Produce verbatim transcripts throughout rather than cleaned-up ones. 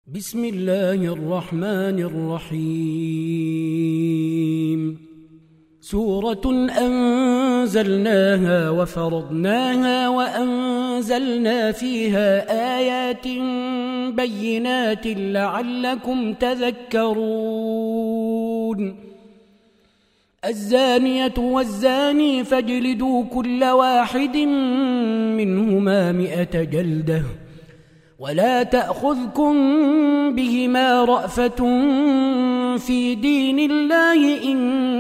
بسم الله الرحمن الرحيم سورة أنزلناها وفرضناها وأنزلنا فيها آيات بينات لعلكم تذكرون الزانية والزاني فاجلدوا كل واحد منهما مئة جلدة ولا تأخذكم بهما رأفة في دين الله إن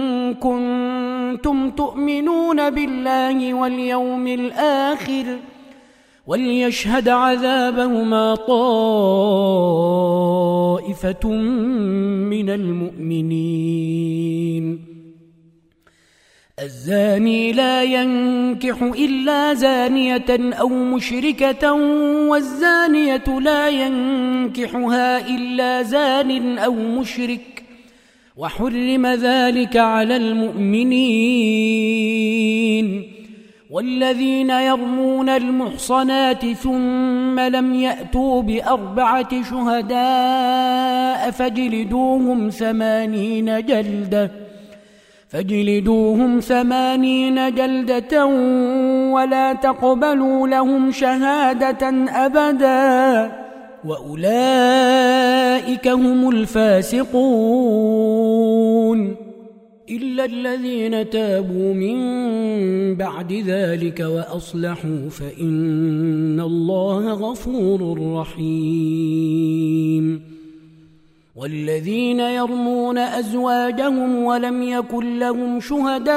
كنتم تؤمنون بالله واليوم الآخر وليشهد عذابهما طائفة من المؤمنين الزاني لا ينكح إلا زانية أو مشركة والزانية لا ينكحها إلا زان أو مشرك وحرم ذلك على المؤمنين والذين يرمون المحصنات ثم لم يأتوا بأربعة شهداء فاجلدوهم ثمانين جلدة فاجلدوهم ثمانين جلدة ولا تقبلوا لهم شهادة أبدا وأولئك هم الفاسقون إلا الذين تابوا من بعد ذلك وأصلحوا فإن الله غفور رحيم والذين يرمون أزواجهم ولم يكن لهم شهداء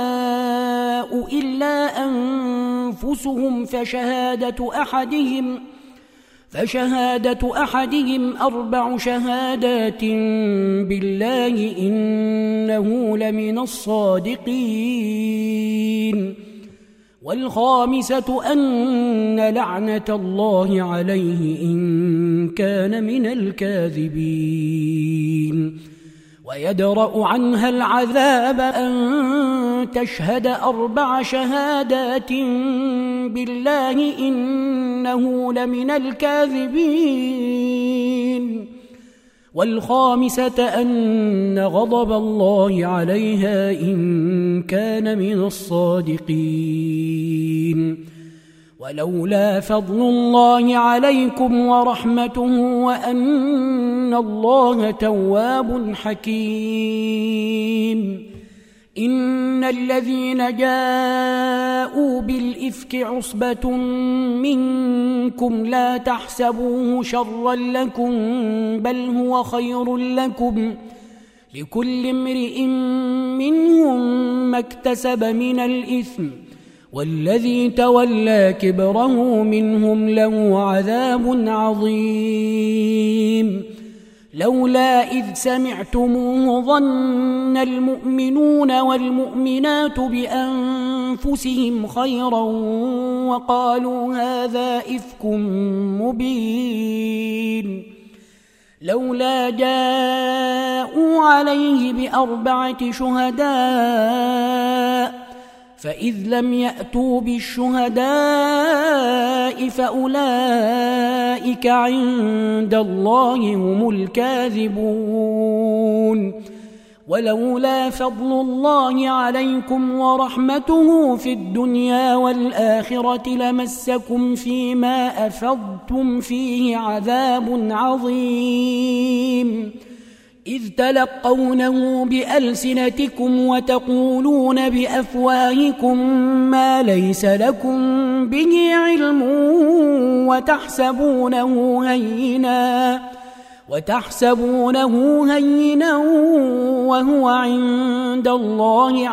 إلا أنفسهم فشهادة أحدهم فشهادة أحدهم أربع شهادات بالله إنه لمن الصادقين والخامسة أن لعنة الله عليه إن كان من الكاذبين ويدرأ عنها العذاب أن تشهد أربع شهادات بالله إنه لمن الكاذبين والخامسة أن غضب الله عليها إن كان من الصادقين ولولا فضل الله عليكم ورحمته وأن الله تواب حكيم إن الذين جاءوا بالإفك عصبة منكم لا تحسبوه شرا لكم بل هو خير لكم لكل امرئ منهم ما اكتسب من الإثم والذي تولى كبره منهم له عذاب عظيم لولا إذ سمعتموه ظن المؤمنون والمؤمنات بأنفسهم خيرا وقالوا هذا إفك مبين لولا جاءوا عليه بأربعة شهداء فإذ لم يأتوا بالشهداء فأولئك عند الله هم الكاذبون ولولا فضل الله عليكم ورحمته في الدنيا والآخرة لمسكم فيما أفضتم فيه عذاب عظيم إذ تلقونه بألسنتكم وتقولون بأفواهكم ما ليس لكم به علم وتحسبونه هينا وتحسبونه هينا وهو عند الله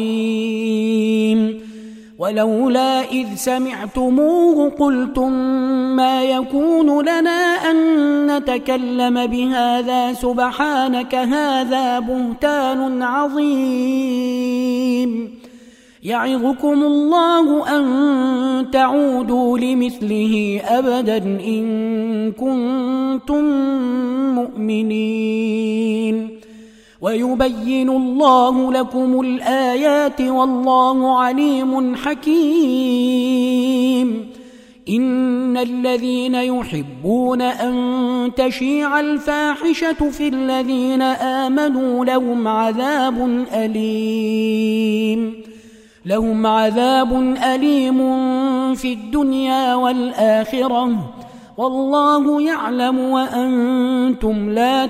عظيم ولولا إذ سمعتموه قلتم ما يكون لنا أن نتكلم بهذا سبحانك هذا بهتان عظيم يعظكم الله أن تعودوا لمثله أبدا إن كنتم مؤمنين ويبين الله لكم الآيات والله عليم حكيم إن الذين يحبون أن تشيع الفاحشة في الذين آمنوا لهم عذاب أليم لهم عذاب أليم في الدنيا والآخرة والله يعلم وأنتم لا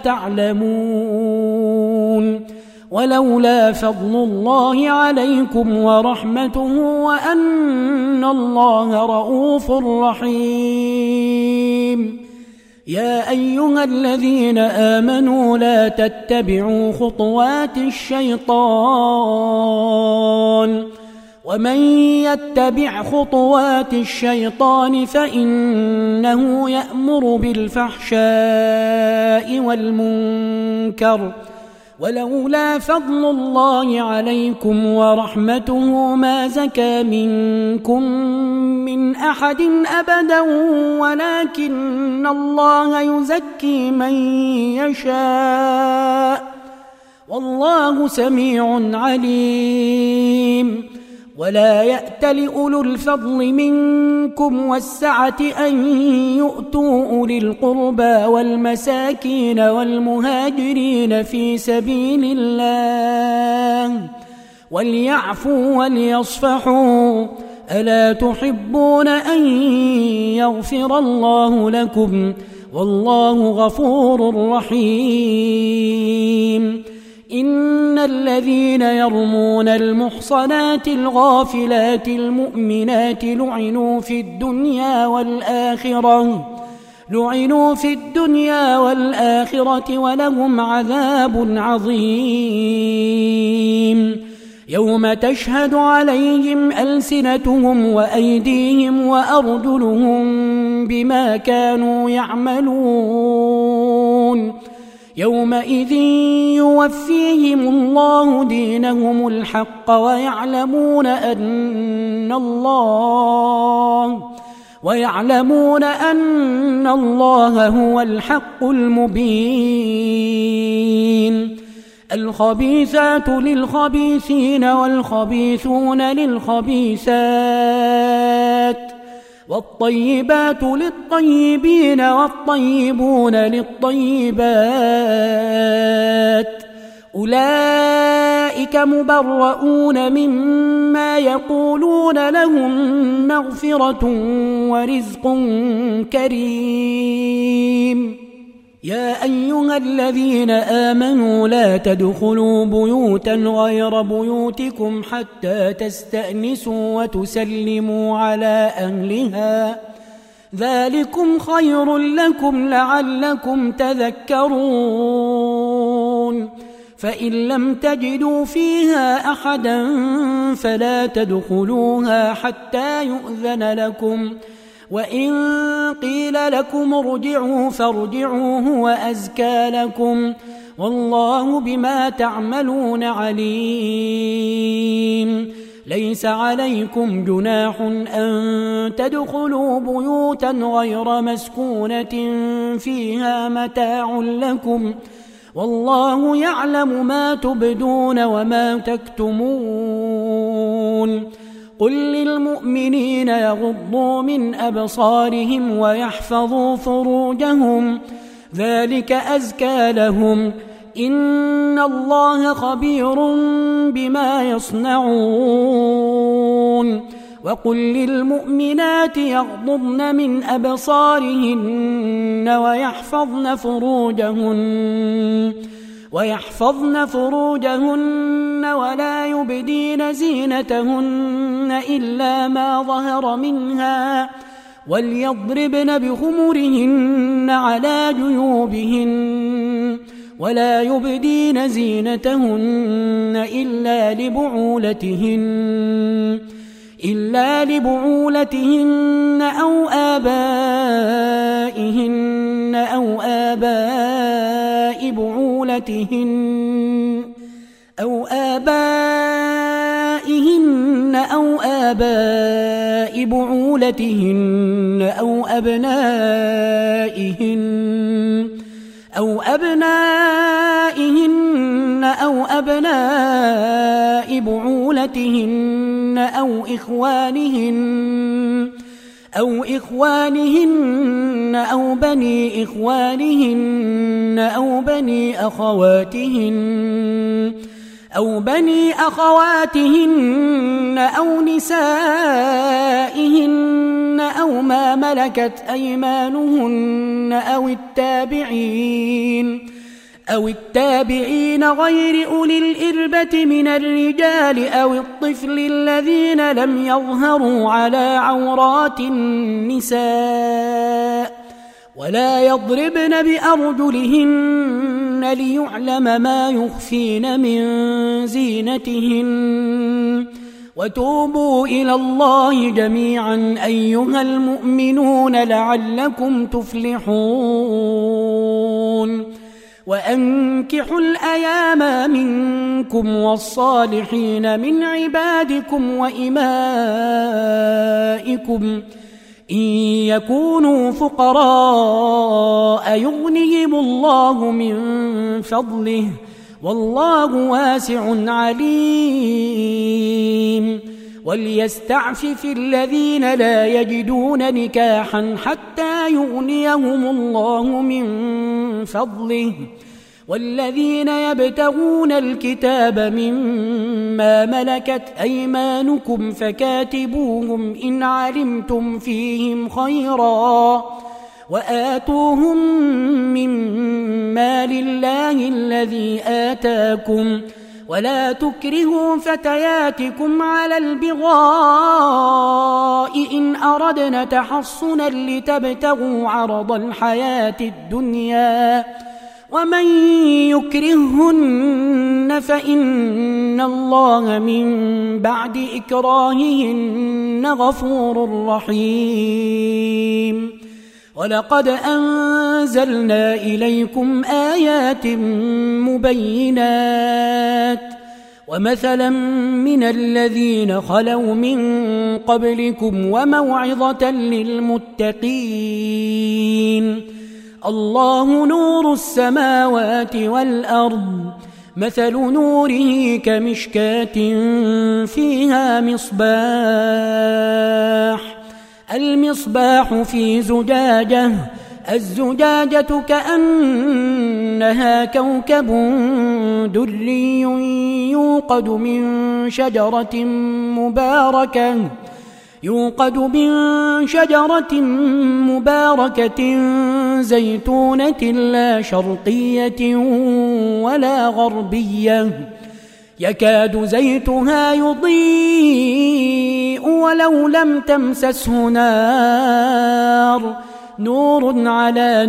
تعلمون ولولا فضل الله عليكم ورحمته وأن الله رؤوف رحيم يا أيها الذين آمنوا لا تتبعوا خطوات الشيطان ومن يتبع خطوات الشيطان فإنه يأمر بالفحشاء والمنكر ولولا فضل الله عليكم ورحمته ما زكى منكم من أحد أبدا ولكن الله يزكي من يشاء والله سميع عليم ولا يأتل أولو الفضل منكم والسعة أن يؤتوا أولي القربى والمساكين والمهاجرين في سبيل الله وليعفوا وليصفحوا ألا تحبون أن يغفر الله لكم والله غفور رحيم إن الذين يرمون المحصنات الغافلات المؤمنات لعنوا في الدنيا والآخرة لعنوا في الدنيا والآخرة ولهم عذاب عظيم يوم تشهد عليهم ألسنتهم وأيديهم وأرجلهم بما كانوا يعملون يومئذ يوفيهم الله دينهم الحق ويعلمون أن الله ويعلمون أن الله هو الحق المبين الخبيثات للخبيثين والخبيثون للخبيثات والطيبات للطيبين والطيبون للطيبات أولئك مبرؤون مما يقولون لهم مغفرة ورزق كريم يا أيها الذين آمنوا لا تدخلوا بيوتا غير بيوتكم حتى تستأنسوا وتسلموا على أهلها ذلكم خير لكم لعلكم تذكرون فإن لم تجدوا فيها أحدا فلا تدخلوها حتى يؤذن لكم وإن قيل لكم ارجعوا فارجعوا هو أزكى لكم والله بما تعملون عليم ليس عليكم جناح أن تدخلوا بيوتا غير مسكونة فيها متاع لكم والله يعلم ما تبدون وما تكتمون قل للمؤمنين يغضوا من أبصارهم ويحفظوا فروجهم ذلك أزكى لهم إن الله خبير بما يصنعون وقل للمؤمنات يغضضن من أبصارهن ويحفظن فروجهن ويحفظن فروجهن ولا يبدين زينتهن إلا ما ظهر منها وليضربن بخمرهن على جيوبهن ولا يبدين زينتهن إلا لبعولتهن إلا لبعولتهن أو آبائهن أو آباء بعولتهن أو آبائهن أو آباء بعولتهن أو أبنائهن أو أبنائهن أو أبناء بعولتهن أو إخوانهن أو إخوانهن أو بني إخوانهن أو بني أخواتهن أو بني أخواتهن أو نسائهن أو ما ملكت أيمانهن أو التابعين أو التابعين غير أولي الإربة من الرجال أو الطفل الذين لم يظهروا على عورات النساء ولا يضربن بأرجلهن ليعلم ما يخفين من زينتهن وتوبوا إلى الله جميعا أيها المؤمنون لعلكم تفلحون وأنكحوا الأيام منكم والصالحين من عبادكم وإمائكم إن يكونوا فقراء يغنهم الله من فضله والله واسع عليم وليستعفف الذين لا يجدون نكاحا حتى يغنيهم الله من فضله والذين يبتغون الكتاب مما ملكت أيمانكم فكاتبوهم إن علمتم فيهم خيرا وآتوهم من مال الله الذي آتاكم ولا تكرهوا فتياتكم على البغاء إن أردنا تحصنا لتبتغوا عرض الحياة الدنيا ومن يكرههن فإن الله من بعد إكراههن غفور رحيم ولقد أنزلنا إليكم آيات مبينات ومثلا من الذين خلوا من قبلكم وموعظة للمتقين الله نور السماوات والأرض مثل نوره كمشكاة فيها مصباح المصباح في زجاجة الزجاجة كأنها كوكب دري يوقد من شجرة مباركة يوقد من شجرة مباركة زيتونة لا شرقية ولا غربية يكاد زيتها يضيء ولو لم تمسسه نار نور على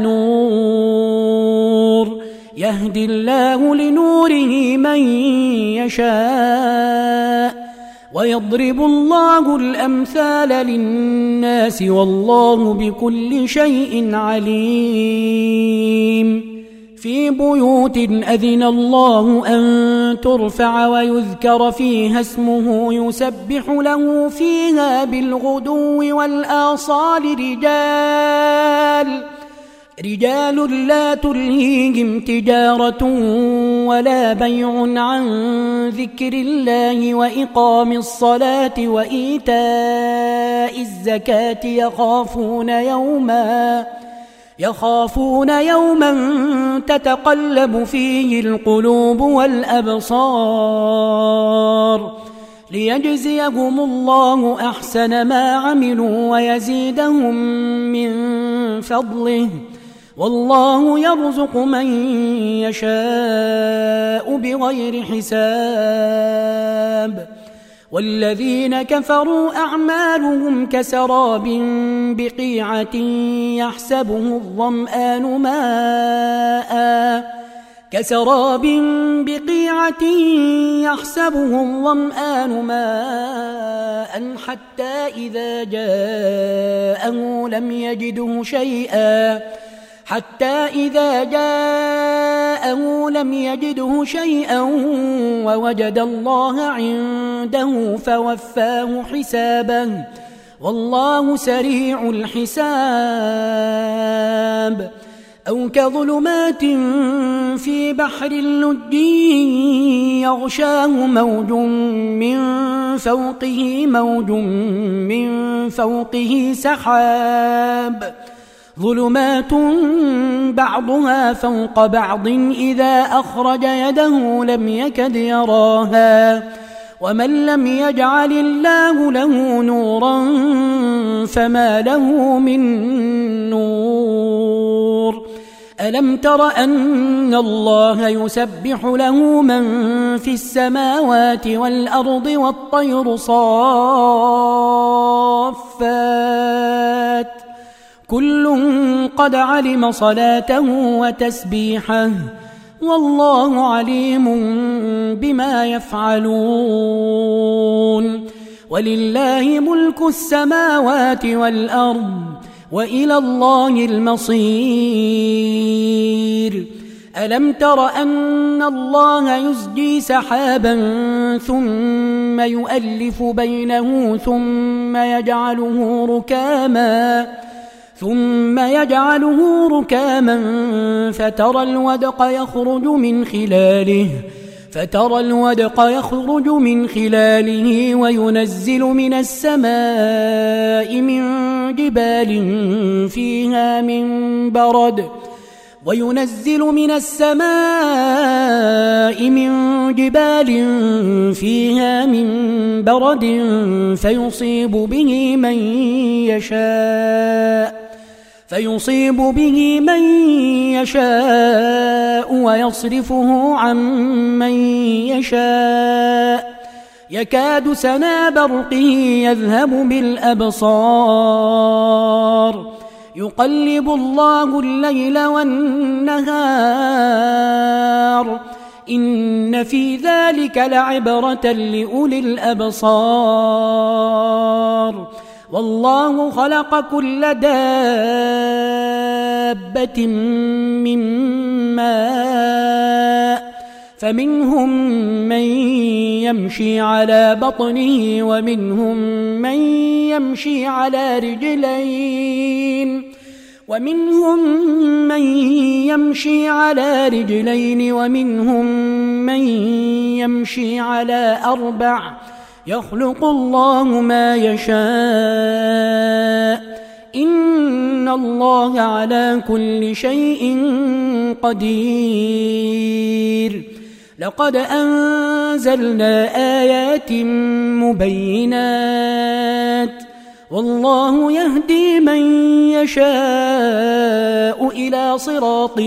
نور يهدي الله لنوره من يشاء ويضرب الله الأمثال للناس والله بكل شيء عليم في بيوت أذن الله أن ترفع ويذكر فيها اسمه يسبح له فيها بالغدو والآصال رجال رجال لا تلهيهم تجارة ولا بيع عن ذكر الله وإقام الصلاة وإيتاء الزكاة يخافون يوما يخافون يوما تتقلب فيه القلوب والأبصار ليجزيهم الله أحسن ما عملوا ويزيدهم من فضله والله يرزق من يشاء بغير حساب والذين كفروا أعمالهم كسراب بقيعة يحسبه الظمآن ماء كسراب بقيعة يحسبه الظمآن ماء حتى إذا جاءه لم يجده شيئا حتى إذا جاءه لم يجده شيئا ووجد الله عنده فوفاه حسابه والله سريع الحساب أو كظلمات في بحر لجي يغشاه موج من فوقه موج من فوقه سحاب ظلمات بعضها فوق بعض إذا أخرج يده لم يكد يراها ومن لم يجعل الله له نورا فما له من نور ألم تر أن الله يسبح له من في السماوات والأرض والطير صافات كل قد علم صلاته وتسبيحه والله عليم بما يفعلون ولله ملك السماوات والأرض وإلى الله المصير ألم تر أن الله يزجي سحابا ثم يؤلف بينه ثم يجعله ركاما ثم يجعله ركاما فترى الودق يخرج من خلاله فترى الودق يخرج من خلاله وينزل من السماء من جبال فيها من برد وينزل من السماء من جبال فيها من برد فيصيب به من يشاء فيصيب به من يشاء ويصرفه عن من يشاء يكاد سنا برقه يذهب بالأبصار يقلب الله الليل والنهار إن في ذلك لعبرة لأولي الأبصار والله خلق كل دابة من ماء فمنهم من يمشي على بطنه ومنهم من يمشي على رجلين ومنهم من يمشي على رجلين ومنهم من يمشي على أربع يخلق الله ما يشاء إن الله على كل شيء قدير لقد أنزلنا آيات مبينات والله يهدي من يشاء إلى صراط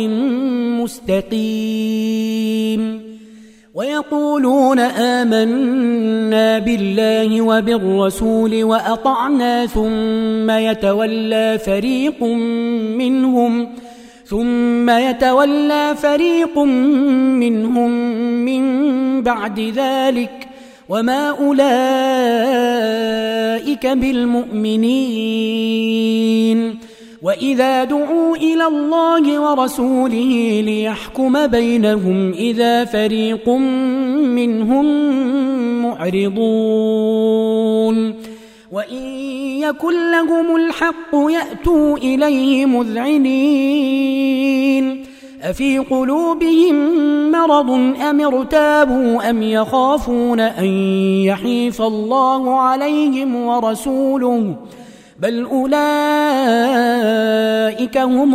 مستقيم ويقولون آمنا بالله وبالرسول وأطعنا ثم يتولى فريق منهم ثم يتولى فريق منهم من بعد ذلك وما أولئك بالمؤمنين وإذا دعوا إلى الله ورسوله ليحكم بينهم إذا فريق منهم معرضون وإن يكن لهم الحق يأتوا إليه مذعنين أفي قلوبهم مرض أم ارتابوا أم يخافون أن يحيف الله عليهم ورسوله بل أولئك هم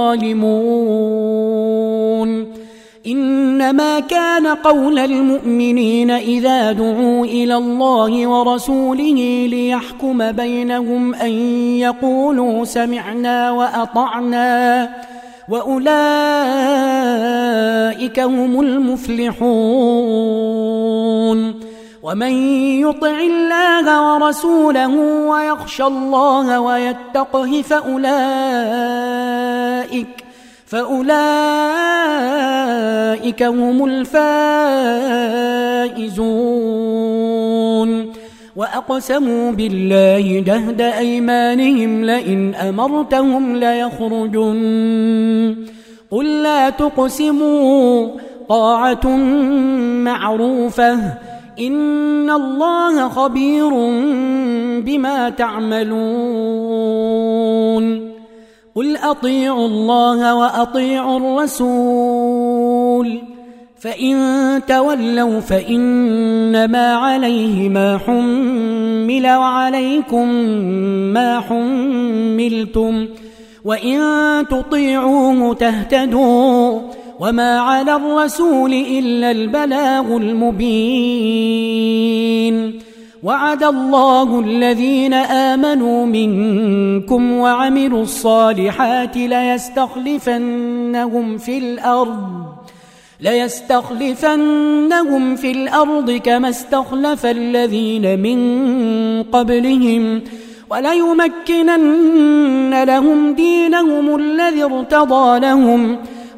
الظالمون إنما كان قول المؤمنين إذا دعوا إلى الله ورسوله ليحكم بينهم أن يقولوا سمعنا وأطعنا وأولئك هم المفلحون ومن يطع الله ورسوله ويخشى الله ويتقه فأولئك فأولئك هم الفائزون وأقسموا بالله جهد أيمانهم لئن أمرتهم ليخرجن قل لا تقسموا طاعة معروفة إن الله خبير بما تعملون قل أطيعوا الله وأطيعوا الرسول فإن تولوا فإنما عليه ما حمل وعليكم ما حملتم وإن تطيعوه تهتدوا وما على الرسول إلا البلاغ المبين وعد الله الذين آمنوا منكم وعملوا الصالحات ليستخلفنهم في الأرض ليستخلفنهم في الأرض كما استخلف الذين من قبلهم وليمكنن لهم دينهم الذي ارتضى لهم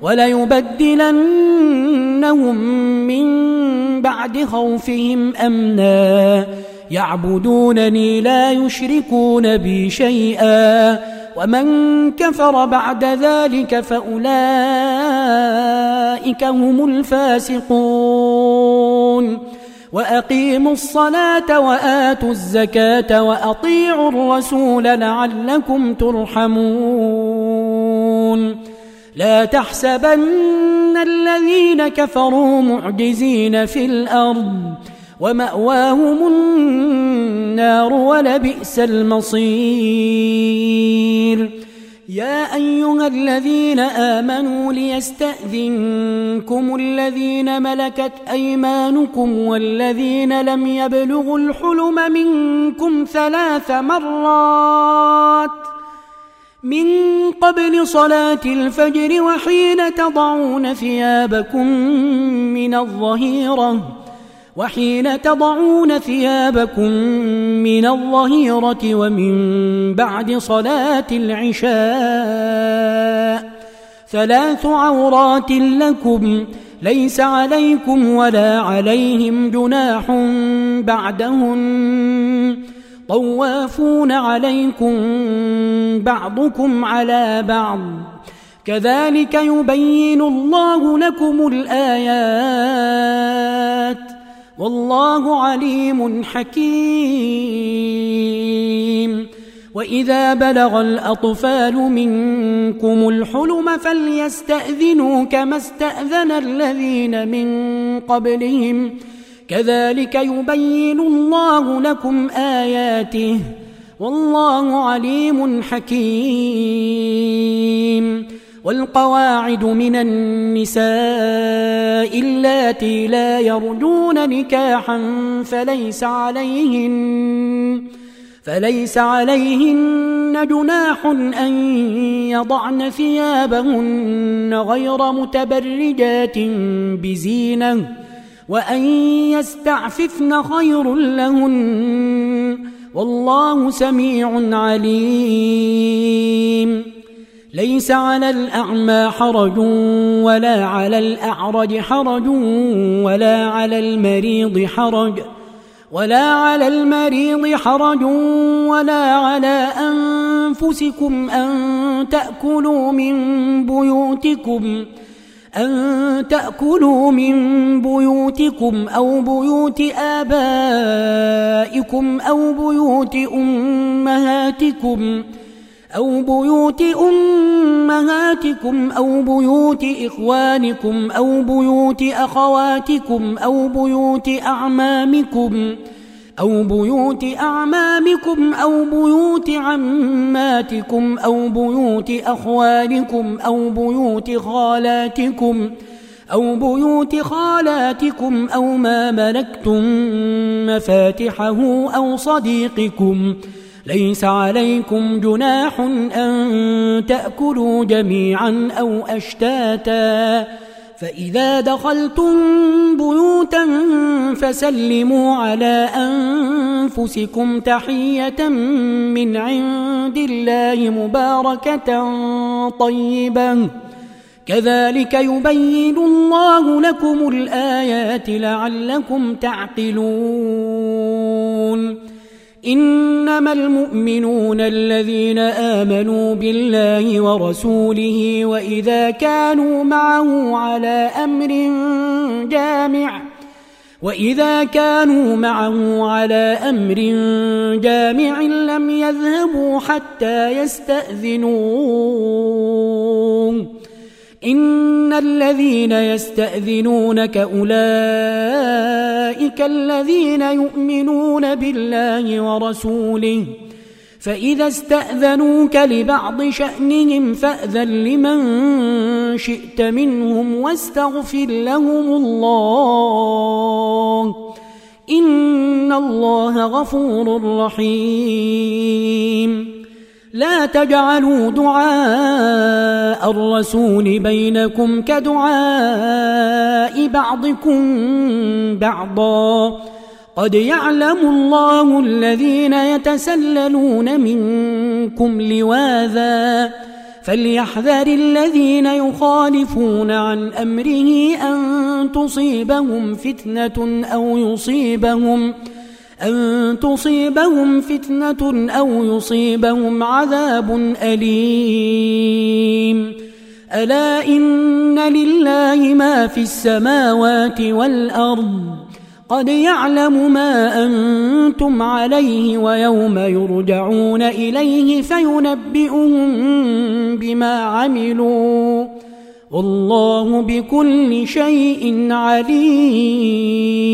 وليبدلنهم من بعد خوفهم أمنا يعبدونني لا يشركون بي شيئا ومن كفر بعد ذلك فأولئك هم الفاسقون وأقيموا الصلاة وآتوا الزكاة وأطيعوا الرسول لعلكم ترحمون لا تحسبن الذين كفروا معجزين في الأرض ومأواهم النار ولبئس المصير يا أيها الذين آمنوا ليستأذنكم الذين ملكت أيمانكم والذين لم يبلغوا الحلم منكم ثلاث مرات من قبل صلاة الفجر وحين تضعون ثيابكم من الظهيرة وحين تضعون ثيابكم من الظهيرة ومن بعد صلاة العشاء ثلاث عورات لكم ليس عليكم ولا عليهم جناح بعدهن طوافون عليكم بعضكم على بعض كذلك يبين الله لكم الآيات والله عليم حكيم وإذا بلغ الأطفال منكم الحلم فليستأذنوا كما استأذن الذين من قبلهم كذلك يبين الله لكم آياته والله عليم حكيم والقواعد من النساء اللاتي لا يرجون نكاحا فليس عليهن فليس عليهن جناح أن يضعن ثيابهن غير متبرجات بزينة وأن يستعففن خير لهن والله سميع عليم ليس على الأعمى حرج ولا على الأعرج حرج ولا على المريض حرج ولا على المريض حرج ولا على أنفسكم أن تأكلوا من بيوتكم أن تأكلوا من بيوتكم أو بيوت آبائكم أو بيوت أمهاتكم أو بيوت أمهاتكم أو بيوت إخوانكم أو بيوت أخواتكم أو بيوت أعمامكم أو بيوت أعمامكم أو بيوت عماتكم أو بيوت أخوالكم أو بيوت خالاتكم أو بيوت خالاتكم أو ما ملكتم مفاتحه أو صديقكم ليس عليكم جناح أن تأكلوا جميعا أو أشتاتا فإذا دخلتم بيوتا فسلموا على أنفسكم تحية من عند الله مباركة طيبة كذلك يبين الله لكم الآيات لعلكم تعقلون إنما المؤمنون الذين آمنوا بالله ورسوله وإذا كانوا معه على أمر جامع وإذا كانوا معه على أمر جامع لم يذهبوا حتى يستأذنوه إن الذين يستأذنونك أولئك الذين يؤمنون بالله ورسوله فإذا استأذنوك لبعض شأنهم فأذن لمن شئت منهم واستغفر لهم الله إن الله غفور رحيم لا تجعلوا دعاء الرسول بينكم كدعاء بعضكم بعضا قد يعلم الله الذين يتسللون منكم لواذا فليحذر الذين يخالفون عن أمره أن تصيبهم فتنة أو يصيبهم أن تصيبهم فتنة أو يصيبهم عذاب أليم ألا إن لله ما في السماوات والأرض قد يعلم ما أنتم عليه ويوم يرجعون إليه فينبئهم بما عملوا والله بكل شيء عليم.